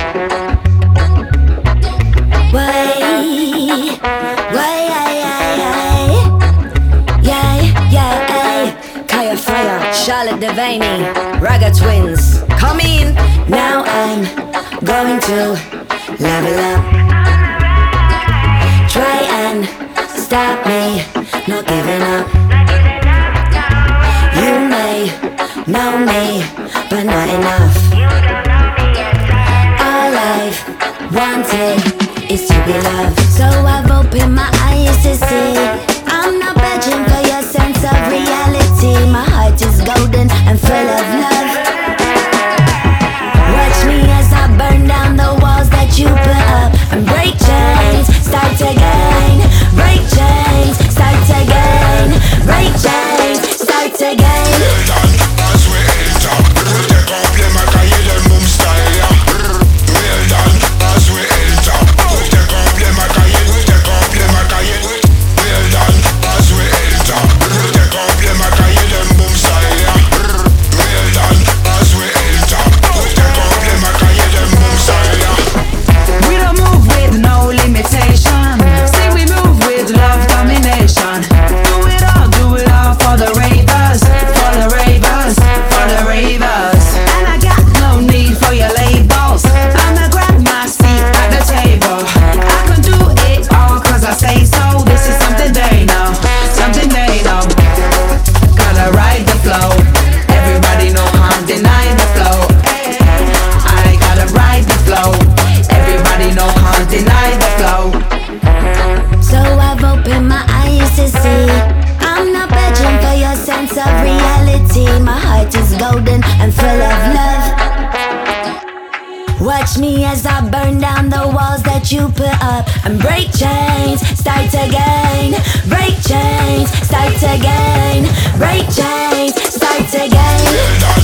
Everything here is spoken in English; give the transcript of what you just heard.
Kaya Fire, Charlotte Devaney, Raga Twins. Come in. Now I'm going to level up. Try and stop me, not giving up. You may know me, but not enough. All I've wanted is to be loved. So I've opened my eyes to see I'm not begging for your sense of reality. My heart is golden and full of love. Watch me as I burn down the walls that you put up and break chains, start again. Break chains, start again. Break chains, start again. As we enter, take up your macaille del boom style, yeah. Well done, as we enter, take up your macaille, take up your macaille. Well done, as we enter, take up your macaille del boom style, yeah. Well done, as we enter, take up your macaille del boom style, yeah. We don't move with no limitation. See, we move with love domination. Do it all for the ravers, for the ravers, for the ravers. And I got no need for your labels. I'ma grab my seat at the table. I can do it all cause I say so. This is something they know, something they know. Gotta ride the flow. Everybody know I'm denying the flow. I gotta ride the flow. Everybody know I'm denying the flow. So I've opened my eyes to see I'm not begging for your sense of reality. My heart is golden and full of love. Watch me as I burn down the walls that you put up and break chains, start again. Break chains, start again. Break chains, start again.